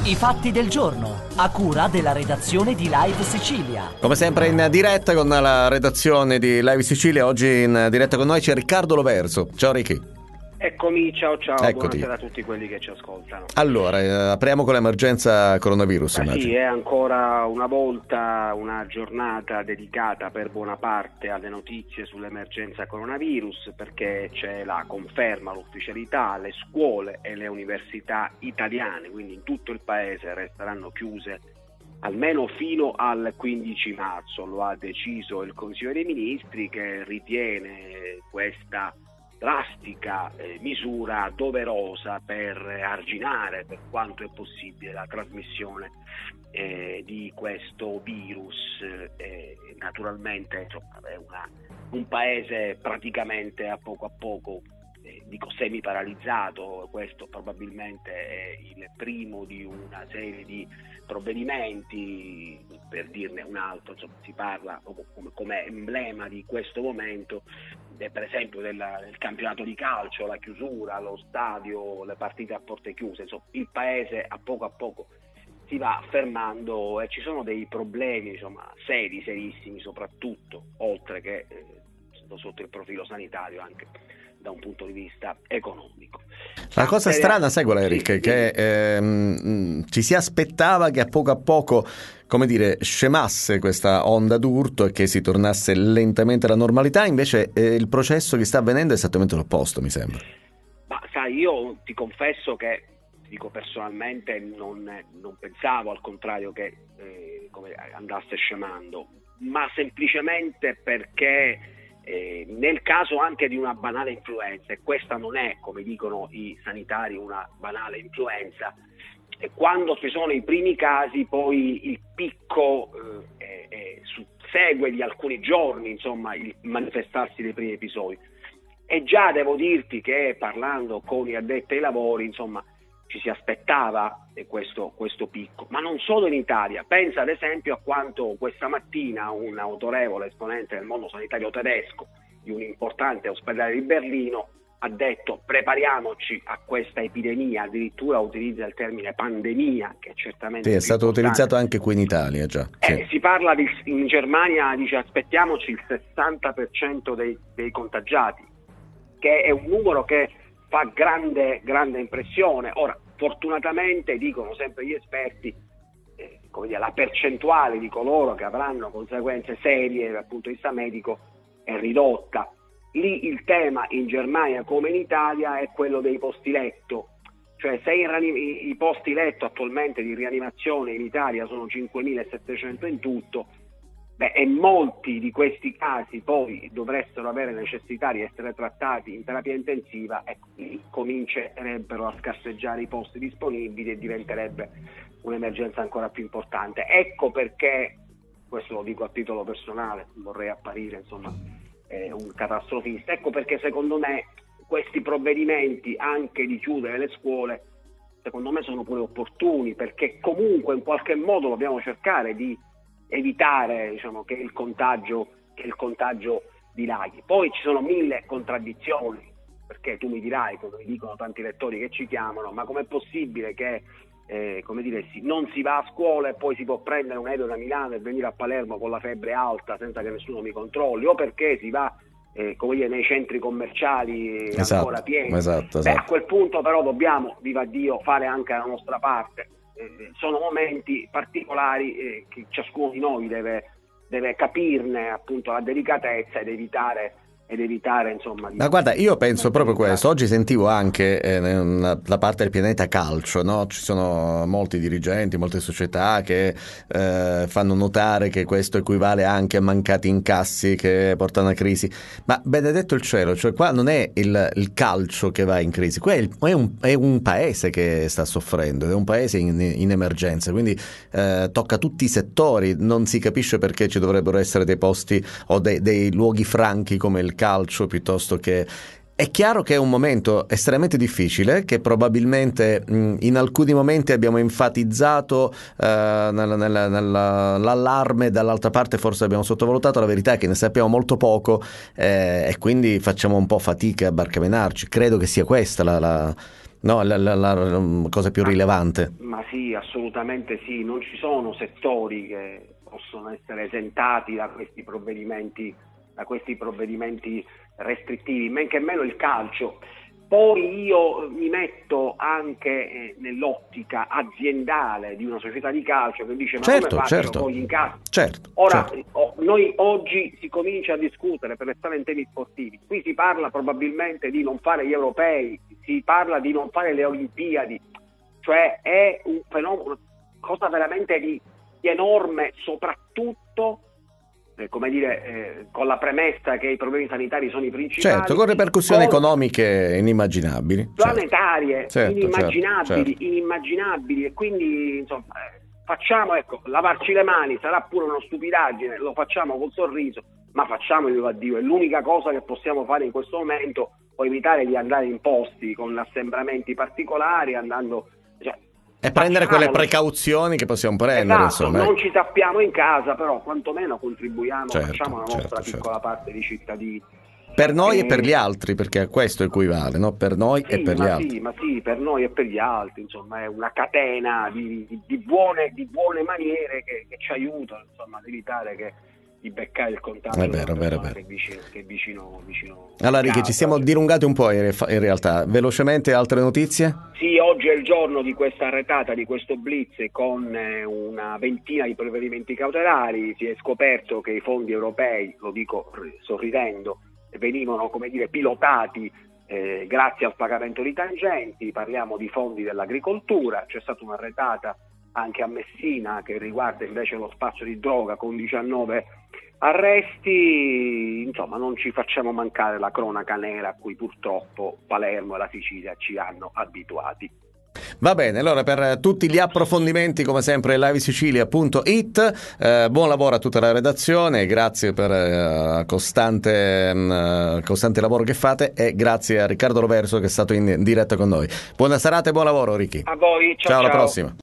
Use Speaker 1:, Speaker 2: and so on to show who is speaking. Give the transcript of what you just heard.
Speaker 1: I fatti del giorno, a cura della redazione di Live Sicilia.
Speaker 2: Come sempre in diretta con la redazione di Live Sicilia, oggi in diretta con noi c'è Riccardo Loverso. Ciao Ricky.
Speaker 3: Eccomi, ciao,
Speaker 2: Eccoti.
Speaker 3: Buonasera a tutti quelli che ci ascoltano.
Speaker 2: Allora, apriamo con l'emergenza coronavirus, immagino.
Speaker 3: Sì, è ancora una volta una giornata dedicata per buona parte alle notizie sull'emergenza coronavirus, perché c'è la conferma, l'ufficialità, le scuole e le università italiane, quindi in tutto il paese, resteranno chiuse almeno fino al 15 marzo, lo ha deciso il Consiglio dei Ministri, che ritiene questa drastica misura doverosa per arginare per quanto è possibile la trasmissione di questo virus. Naturalmente insomma, è un paese praticamente a poco dico semi paralizzato. Questo probabilmente è il primo di una serie di provvedimenti. Per dirne un altro, insomma, si parla come emblema di questo momento per esempio del campionato di calcio, la chiusura, lo stadio, le partite a porte chiuse. Insomma, il paese a poco si va fermando e ci sono dei problemi, insomma, serissimi, soprattutto oltre che sotto il profilo sanitario, anche da un punto di vista economico.
Speaker 2: La cosa strana, sai qual è, Eric?
Speaker 3: Sì.
Speaker 2: Che ci si aspettava che a poco, come dire, scemasse questa onda d'urto e che si tornasse lentamente alla normalità, invece il processo che sta avvenendo è esattamente l'opposto, mi sembra.
Speaker 3: Ma sai, io ti confesso che, dico personalmente, non pensavo al contrario che come andasse scemando, ma semplicemente perché nel caso anche di una banale influenza, e questa non è, come dicono i sanitari, una banale influenza, e quando ci sono i primi casi poi il picco segue di alcuni giorni, insomma, il manifestarsi dei primi episodi. E già devo dirti che parlando con gli addetti ai lavori, insomma, ci si aspettava questo picco, ma non solo in Italia. Pensa ad esempio a quanto questa mattina un autorevole esponente del mondo sanitario tedesco di un importante ospedale di Berlino ha detto: prepariamoci a questa epidemia, addirittura utilizza il termine pandemia, che certamente
Speaker 2: sì, è stato
Speaker 3: importante.
Speaker 2: utilizzato anche qui in Italia già. Sì.
Speaker 3: Si parla in Germania, dice aspettiamoci il 60% dei contagiati, che è un numero che fa grande impressione. Ora, fortunatamente, dicono sempre gli esperti, come dire, la percentuale di coloro che avranno conseguenze serie dal punto di vista medico è ridotta. Lì il tema in Germania come in Italia è quello dei posti letto, cioè se i posti letto attualmente di rianimazione in Italia sono 5.700 in tutto, e molti di questi casi poi dovessero avere necessità di essere trattati in terapia intensiva, e quindi comincerebbero a scarseggiare i posti disponibili e diventerebbe un'emergenza ancora più importante. Ecco perché, questo lo dico a titolo personale, vorrei apparire insomma un catastrofista, ecco perché secondo me questi provvedimenti anche di chiudere le scuole secondo me sono pure opportuni, perché comunque in qualche modo dobbiamo cercare di evitare, diciamo, che il contagio dilaghi. Poi ci sono mille contraddizioni, perché tu mi dirai, come mi dicono tanti lettori che ci chiamano, ma com'è possibile che non si va a scuola e poi si può prendere un aereo da Milano e venire a Palermo con la febbre alta senza che nessuno mi controlli, o perché si va nei centri commerciali ancora pieni.
Speaker 2: Esatto.
Speaker 3: A quel punto però dobbiamo, viva Dio, fare anche la nostra parte. Sono momenti particolari che ciascuno di noi deve capirne appunto la delicatezza ed evitare insomma.
Speaker 2: Ma guarda, io penso proprio questo. Oggi sentivo anche da parte del pianeta calcio, no? Ci sono molti dirigenti, molte società che fanno notare che questo equivale anche a mancati incassi che portano a crisi. Ma benedetto il cielo, cioè qua non è il calcio che va in crisi, qua è un paese che sta soffrendo, è un paese in emergenza, quindi tocca tutti i settori. Non si capisce perché ci dovrebbero essere dei posti o dei luoghi franchi come il calcio, piuttosto che... È chiaro che è un momento estremamente difficile, che probabilmente in alcuni momenti abbiamo enfatizzato nell'allarme, dall'altra parte forse abbiamo sottovalutato. La verità è che ne sappiamo molto poco e quindi facciamo un po' fatica a barcamenarci. Credo che sia questa no? La cosa più rilevante.
Speaker 3: Ma sì, assolutamente sì, non ci sono settori che possono essere esentati da questi provvedimenti restrittivi, men che meno il calcio. Poi io mi metto anche nell'ottica aziendale di una società di calcio che dice: ma
Speaker 2: Certo,
Speaker 3: come faccio
Speaker 2: certo.
Speaker 3: poi in casa?
Speaker 2: Certo,
Speaker 3: Ora,
Speaker 2: certo.
Speaker 3: noi oggi si comincia a discutere per restare in temi sportivi. Qui si parla probabilmente di non fare gli europei, si parla di non fare le Olimpiadi, cioè è un fenomeno, cosa veramente di enorme, soprattutto con la premessa che i problemi sanitari sono i principali.
Speaker 2: Certo, con ripercussioni economiche inimmaginabili.
Speaker 3: Planetarie,
Speaker 2: Certo,
Speaker 3: inimmaginabili,
Speaker 2: certo.
Speaker 3: inimmaginabili, e quindi insomma facciamo, lavarci le mani sarà pure una stupidaggine, lo facciamo col sorriso, ma facciamolo, a Dio, è l'unica cosa che possiamo fare in questo momento, o evitare di andare in posti con assembramenti particolari,
Speaker 2: E prendere quelle
Speaker 3: facciamolo.
Speaker 2: precauzioni che possiamo prendere,
Speaker 3: Esatto,
Speaker 2: insomma.
Speaker 3: non ci tappiamo in casa, però quantomeno contribuiamo,
Speaker 2: Certo,
Speaker 3: facciamo la nostra
Speaker 2: certo.
Speaker 3: piccola parte di cittadini.
Speaker 2: Per noi e per gli altri, perché a questo equivale, no? Per noi e per gli altri.
Speaker 3: Ma sì, per noi e per gli altri, insomma, è una catena di buone maniere che ci aiutano, insomma, ad evitare di beccare il contagio
Speaker 2: È vero.
Speaker 3: che è vicino
Speaker 2: Allora, Ricky,
Speaker 3: casa.
Speaker 2: ci siamo dilungati un po' in realtà. Velocemente, altre notizie?
Speaker 3: Sì, oggi è il giorno di questa arretata, di questo blitz con una ventina di provvedimenti cautelari. Si è scoperto che i fondi europei, lo dico sorridendo, venivano, pilotati grazie al pagamento di tangenti. Parliamo di fondi dell'agricoltura. C'è stata un'arretata anche a Messina che riguarda invece lo spazio di droga con 19 arresti. Insomma, non ci facciamo mancare la cronaca nera a cui purtroppo Palermo e la Sicilia ci hanno abituati.
Speaker 2: Va bene, allora per tutti gli approfondimenti come sempre livesicilia.it, buon lavoro a tutta la redazione, grazie per il costante lavoro che fate, e grazie a Riccardo Roverso che è stato in diretta con noi. Buona serata e buon lavoro, Ricky.
Speaker 3: A voi, ciao.
Speaker 2: Alla prossima.